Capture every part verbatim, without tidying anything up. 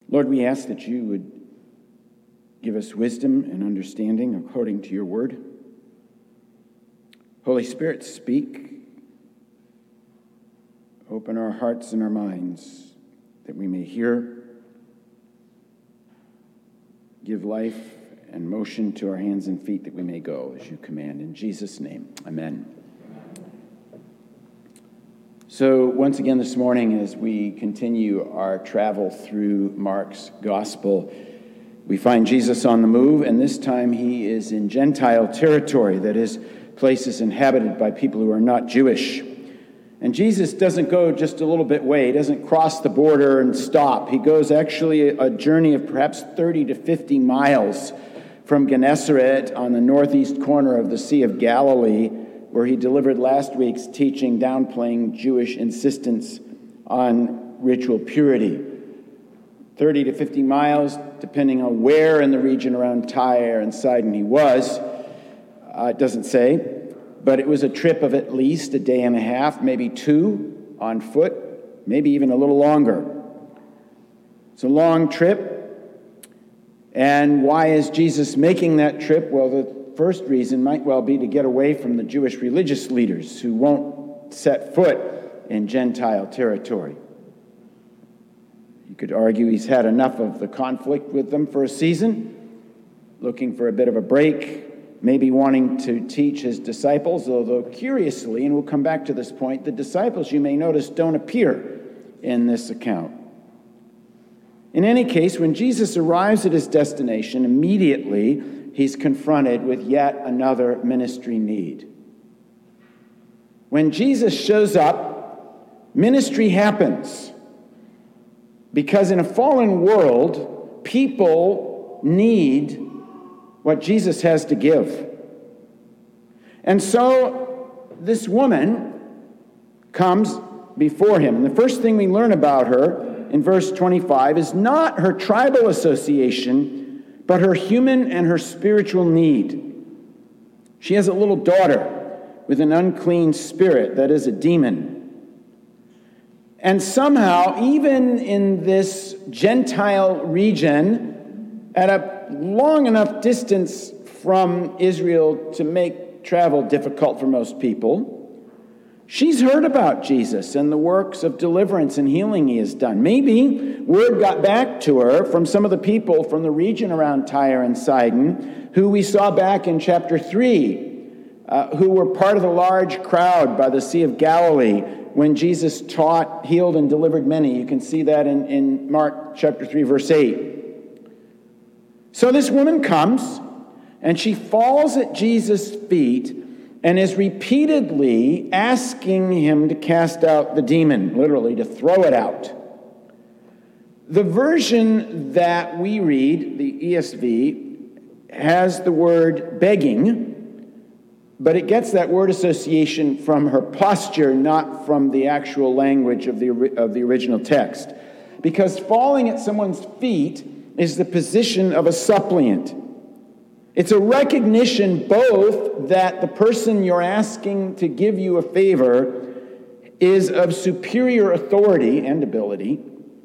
Lord, we ask that you would give us wisdom and understanding according to your word. Holy Spirit, speak. Open our hearts and our minds that we may hear. Give life and motion to our hands and feet that we may go as you command. In Jesus' name, amen. So once again this morning, as we continue our travel through Mark's gospel, we find Jesus on the move, and this time he is in Gentile territory, that is, places inhabited by people who are not Jewish. And Jesus doesn't go just a little bit way. He doesn't cross the border and stop. He goes actually a journey of perhaps thirty to fifty miles from Gennesaret on the northeast corner of the Sea of Galilee, where he delivered last week's teaching downplaying Jewish insistence on ritual purity. thirty to fifty miles, depending on where in the region around Tyre and Sidon he was. Uh, it doesn't say. But it was a trip of at least a day and a half, maybe two, on foot, maybe even a little longer. It's a long trip. And why is Jesus making that trip? Well, the first reason might well be to get away from the Jewish religious leaders who won't set foot in Gentile territory. You could argue he's had enough of the conflict with them for a season, looking for a bit of a break, maybe wanting to teach his disciples, although curiously, and we'll come back to this point, the disciples, you may notice, don't appear in this account. In any case, when Jesus arrives at his destination, immediately he's confronted with yet another ministry need. When Jesus shows up, ministry happens. Because in a fallen world, people need what Jesus has to give. And so this woman comes before him. And the first thing we learn about her in verse twenty-five is not her tribal association, but her human and her spiritual need. She has a little daughter with an unclean spirit, that is a demon. And somehow, even in this Gentile region, at a long enough distance from Israel to make travel difficult for most people, she's heard about Jesus and the works of deliverance and healing he has done. Maybe word got back to her from some of the people from the region around Tyre and Sidon, who we saw back in chapter three, uh, who were part of the large crowd by the Sea of Galilee when Jesus taught, healed, and delivered many. You can see that in, in Mark chapter three, verse eight. So this woman comes, and she falls at Jesus' feet and is repeatedly asking him to cast out the demon, literally to throw it out. The version that we read, the E S V, has the word begging, but it gets that word association from her posture, not from the actual language of the, of the original text. Because falling at someone's feet is the position of a suppliant. It's a recognition both that the person you're asking to give you a favor is of superior authority and ability,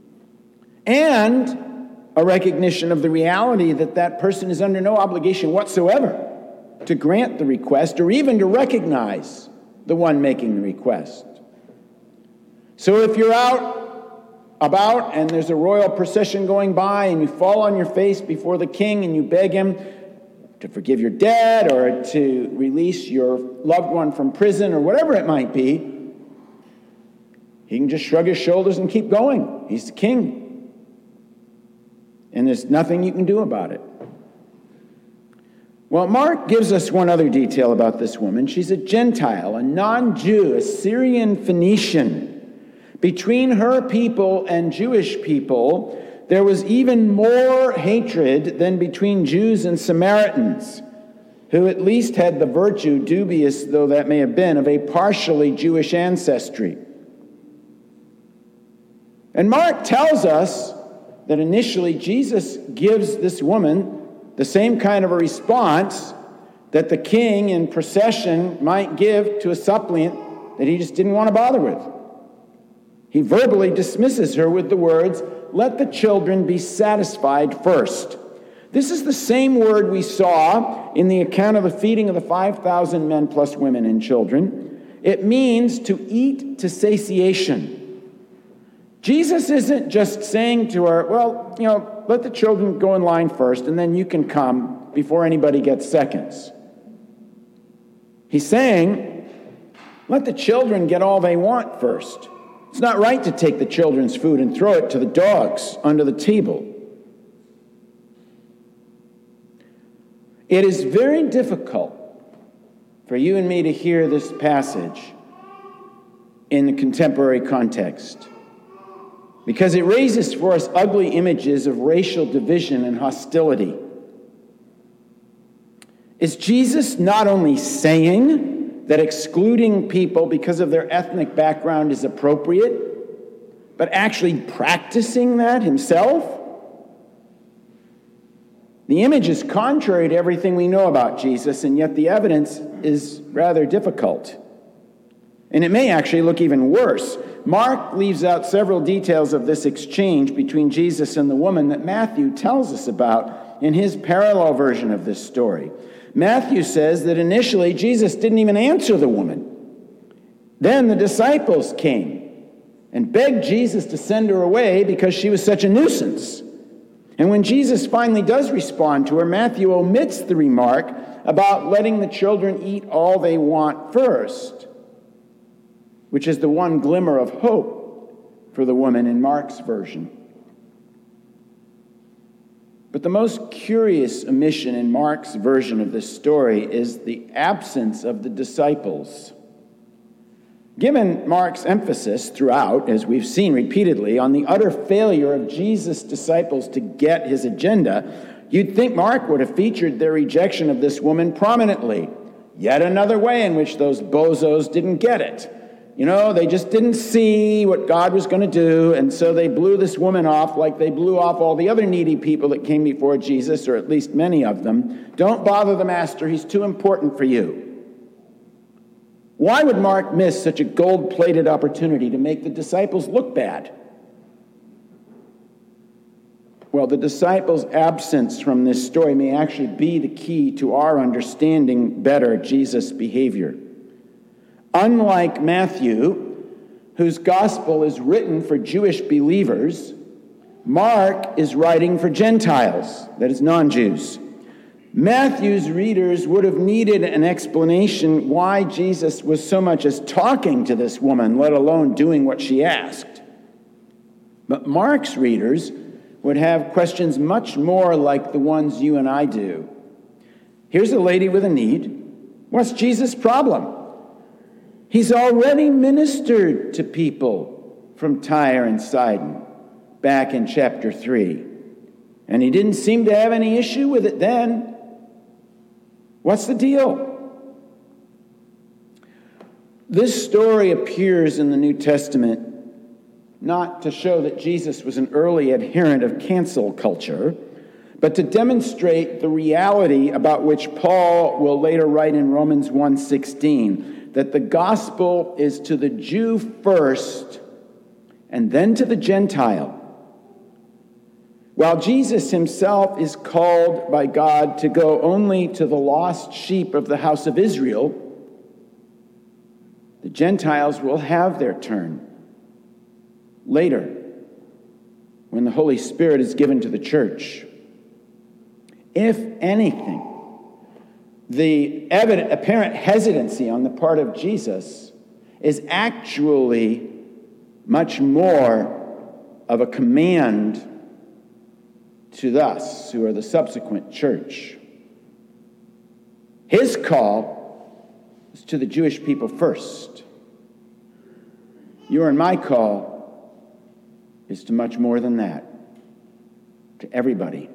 and a recognition of the reality that that person is under no obligation whatsoever to grant the request or even to recognize the one making the request. So if you're out about and there's a royal procession going by and you fall on your face before the king and you beg him to forgive your debt or to release your loved one from prison or whatever it might be, he can just shrug his shoulders and keep going. He's the king. And there's nothing you can do about it. Well, Mark gives us one other detail about this woman. She's a Gentile, a non-Jew, a Syrian Phoenician. Between her people and Jewish people, there was even more hatred than between Jews and Samaritans, who at least had the virtue, dubious though that may have been, of a partially Jewish ancestry. And Mark tells us that initially Jesus gives this woman the same kind of a response that the king in procession might give to a suppliant that he just didn't want to bother with. He verbally dismisses her with the words, let the children be satisfied first. This is the same word we saw in the account of the feeding of the five thousand men plus women and children. It means to eat to satiation. Jesus isn't just saying to her, well, you know, let the children go in line first, and then you can come before anybody gets seconds. He's saying, let the children get all they want first. It's not right to take the children's food and throw it to the dogs under the table. It is very difficult for you and me to hear this passage in the contemporary context, because it raises for us ugly images of racial division and hostility. Is Jesus not only saying that excluding people because of their ethnic background is appropriate, but actually practicing that himself? The image is contrary to everything we know about Jesus, and yet the evidence is rather difficult. And it may actually look even worse. Mark leaves out several details of this exchange between Jesus and the woman that Matthew tells us about in his parallel version of this story. Matthew says that initially Jesus didn't even answer the woman. Then the disciples came and begged Jesus to send her away because she was such a nuisance. And when Jesus finally does respond to her, Matthew omits the remark about letting the children eat all they want first, which is the one glimmer of hope for the woman in Mark's version. But the most curious omission in Mark's version of this story is the absence of the disciples. Given Mark's emphasis throughout, as we've seen repeatedly, on the utter failure of Jesus' disciples to get his agenda, you'd think Mark would have featured their rejection of this woman prominently. Yet another way in which those bozos didn't get it. You know, they just didn't see what God was going to do, and so they blew this woman off like they blew off all the other needy people that came before Jesus, or at least many of them. Don't bother the master, he's too important for you. Why would Mark miss such a gold-plated opportunity to make the disciples look bad? Well, the disciples' absence from this story may actually be the key to our understanding better Jesus' behavior. Unlike Matthew, whose gospel is written for Jewish believers, Mark is writing for Gentiles, that is, non-Jews. Matthew's readers would have needed an explanation why Jesus was so much as talking to this woman, let alone doing what she asked. But Mark's readers would have questions much more like the ones you and I do. Here's a lady with a need. What's Jesus' problem? He's already ministered to people from Tyre and Sidon back in chapter three. And he didn't seem to have any issue with it then. What's the deal? This story appears in the New Testament not to show that Jesus was an early adherent of cancel culture, but to demonstrate the reality about which Paul will later write in Romans one sixteen, that the gospel is to the Jew first and then to the Gentile. While Jesus himself is called by God to go only to the lost sheep of the house of Israel, the Gentiles will have their turn later when the Holy Spirit is given to the church. If anything, the evident, apparent hesitancy on the part of Jesus is actually much more of a command to us, who are the subsequent church. His call is to the Jewish people first. Your and my call is to much more than that, to everybody.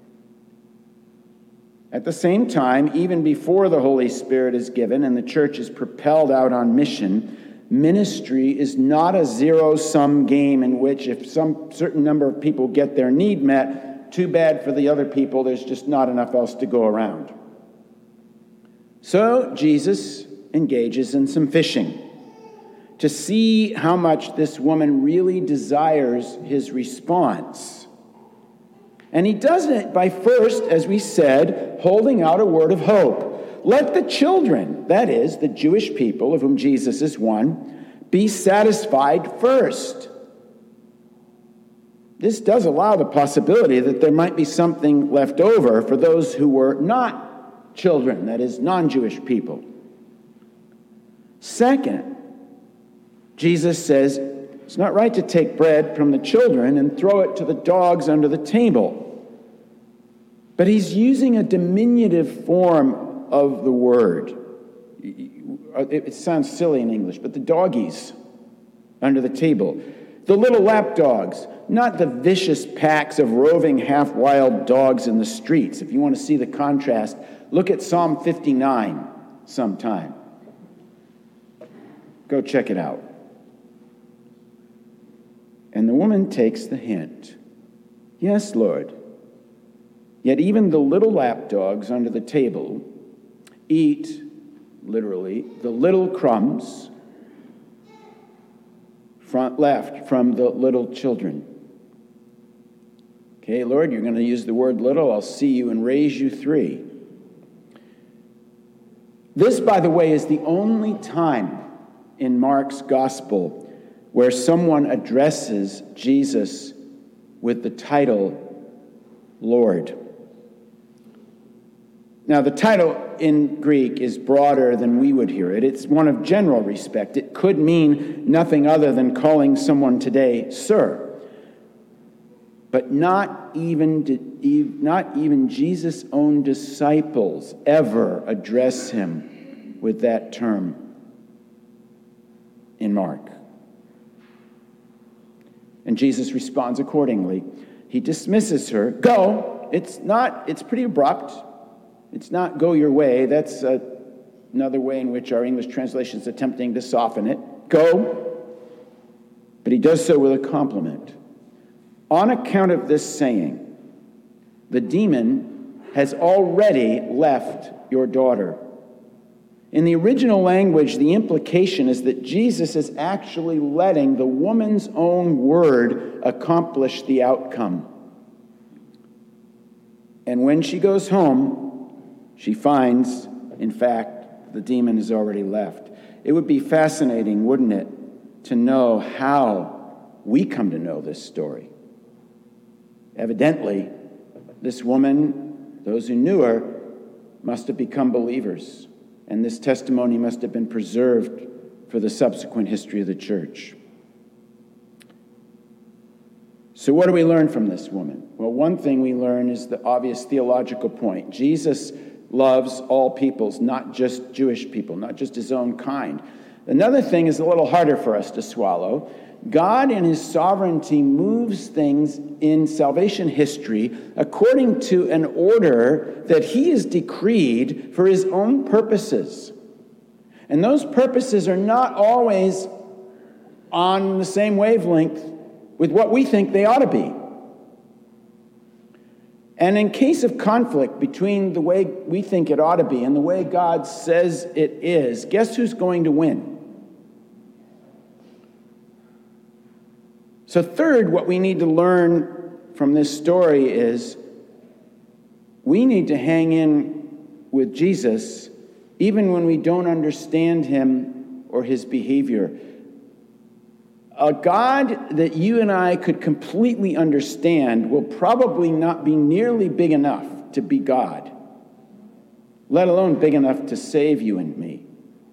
At the same time, even before the Holy Spirit is given and the church is propelled out on mission, ministry is not a zero-sum game in which if some certain number of people get their need met, too bad for the other people, there's just not enough else to go around. So Jesus engages in some fishing. to see how much this woman really desires his response. And he does it by first, as we said, holding out a word of hope. Let the children, that is, the Jewish people of whom Jesus is one, be satisfied first. This does allow the possibility that there might be something left over for those who were not children, that is, non-Jewish people. Second, Jesus says it's not right to take bread from the children and throw it to the dogs under the table. But he's using a diminutive form of the word. It sounds silly in English, but the doggies under the table. The little lap dogs, not the vicious packs of roving half-wild dogs in the streets. If you want to see the contrast, look at Psalm fifty-nine sometime. Go check it out. And the woman takes the hint. Yes, Lord. Yet even the little lapdogs under the table eat, literally, the little crumbs front left from the little children. Okay, Lord, you're going to use the word little. I'll see you and raise you three. This, by the way, is the only time in Mark's gospel where someone addresses Jesus with the title Lord. Now, the title in Greek is broader than we would hear it. It's one of general respect. It could mean nothing other than calling someone today sir. But not even, not even Jesus' own disciples ever address him with that term in Mark. And Jesus responds accordingly. He dismisses her. Go. It's not, it's pretty abrupt. It's not go your way. That's uh, another way in which our English translation is attempting to soften it. Go. But he does so with a compliment. On account of this saying, the demon has already left your daughter. In the original language, the implication is that Jesus is actually letting the woman's own word accomplish the outcome. And when she goes home, she finds, in fact, the demon has already left. It would be fascinating, wouldn't it, to know how we come to know this story. Evidently, this woman, those who knew her, must have become believers, and this testimony must have been preserved for the subsequent history of the church. So what do we learn from this woman? Well, one thing we learn is the obvious theological point. Jesus loves all peoples, not just Jewish people, not just his own kind. Another thing is a little harder for us to swallow. God in his sovereignty moves things in salvation history according to an order that he has decreed for his own purposes. And those purposes are not always on the same wavelength with what we think they ought to be. And in case of conflict between the way we think it ought to be and the way God says it is, guess who's going to win? So third, what we need to learn from this story is we need to hang in with Jesus even when we don't understand him or his behavior. A God that you and I could completely understand will probably not be nearly big enough to be God, let alone big enough to save you and me.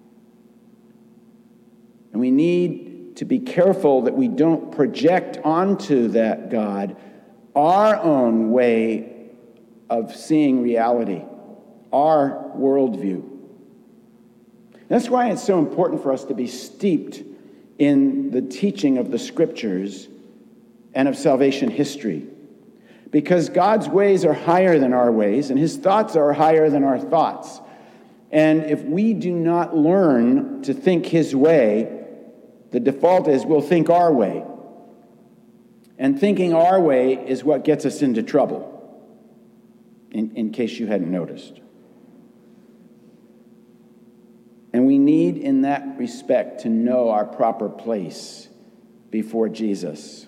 And we need to be careful that we don't project onto that God our own way of seeing reality, our worldview. That's why it's so important for us to be steeped in the teaching of the scriptures and of salvation history. Because God's ways are higher than our ways, and his thoughts are higher than our thoughts. And if we do not learn to think his way, the default is we'll think our way. And thinking our way is what gets us into trouble, in, in case you hadn't noticed. And we need, in that respect, to know our proper place before Jesus.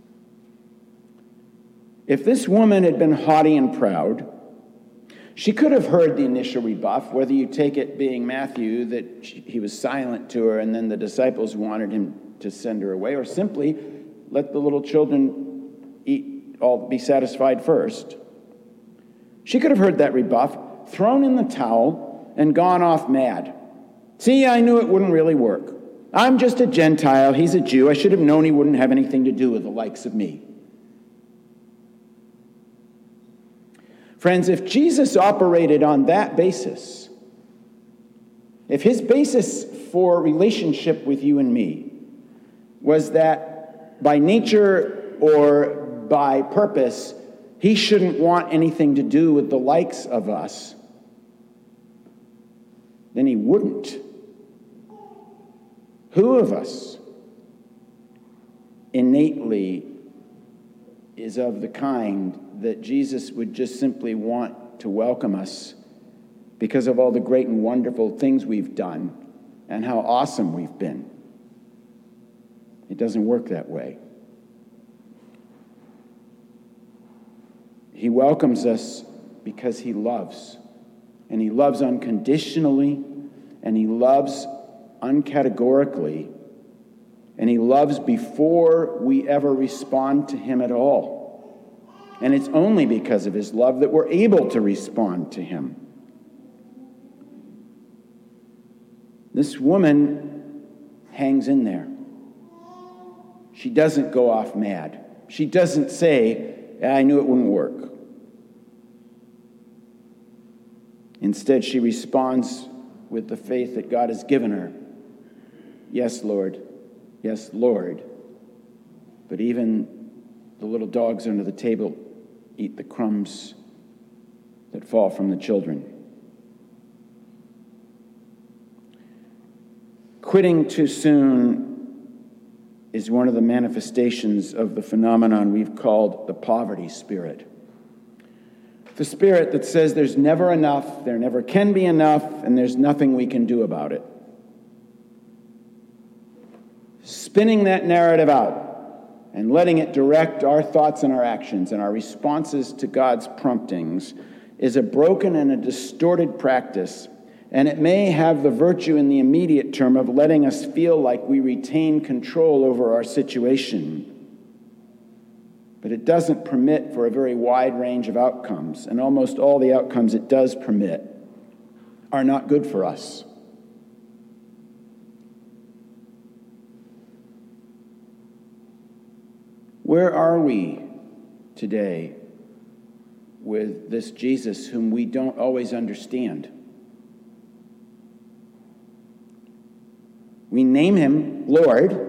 If this woman had been haughty and proud, she could have heard the initial rebuff, whether you take it being Matthew, that she, he was silent to her and then the disciples wanted him to send her away, or simply let the little children eat, all be satisfied first. She could have heard that rebuff, thrown in the towel, and gone off mad. See, I knew it wouldn't really work. I'm just a Gentile. He's a Jew. I should have known he wouldn't have anything to do with the likes of me. Friends, if Jesus operated on that basis, if his basis for relationship with you and me was that by nature or by purpose, he shouldn't want anything to do with the likes of us, then he wouldn't. Who of us innately is of the kind that Jesus would just simply want to welcome us because of all the great and wonderful things we've done and how awesome we've been? It doesn't work that way. He welcomes us because he loves. And he loves unconditionally, and he loves uncategorically, and he loves before we ever respond to him at all. And it's only because of his love that we're able to respond to him. This woman hangs in there. She doesn't go off mad. She doesn't say, I knew it wouldn't work. Instead, she responds with the faith that God has given her. Yes, Lord. Yes, Lord. But even the little dogs under the table eat the crumbs that fall from the children. Quitting too soon is one of the manifestations of the phenomenon we've called the poverty spirit. The spirit that says there's never enough, there never can be enough, and there's nothing we can do about it. Spinning that narrative out and letting it direct our thoughts and our actions and our responses to God's promptings is a broken and a distorted practice, and it may have the virtue in the immediate term of letting us feel like we retain control over our situation. But it doesn't permit for a very wide range of outcomes, and almost all the outcomes it does permit are not good for us. Where are we today with this Jesus whom we don't always understand? We name him Lord.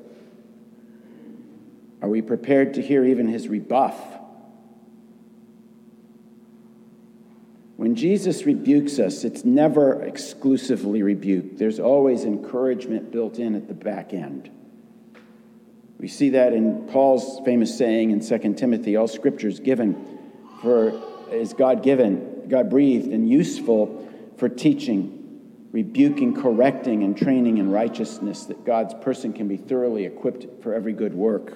Are we prepared to hear even his rebuff? When Jesus rebukes us, it's never exclusively rebuke. There's always encouragement built in at the back end. We see that in Paul's famous saying in Second Timothy, all scripture is given for, is God-given, God-breathed, and useful for teaching, rebuking, correcting, and training in righteousness, that God's person can be thoroughly equipped for every good work.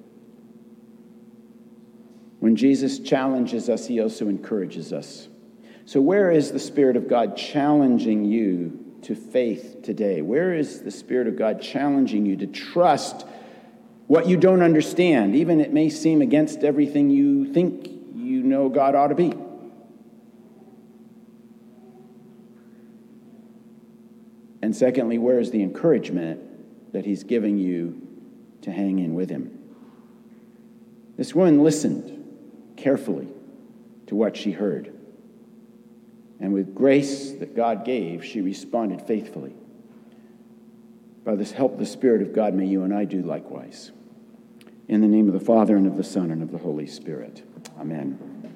When Jesus challenges us, he also encourages us. So where is the Spirit of God challenging you to faith today? Where is the Spirit of God challenging you to trust what you don't understand, even it may seem against everything you think you know God ought to be? And secondly, where is the encouragement that he's giving you to hang in with him? This woman listened carefully to what she heard. And with grace that God gave, she responded faithfully. By this help of the Spirit of God, may you and I do likewise. In the name of the Father, and of the Son, and of the Holy Spirit. Amen.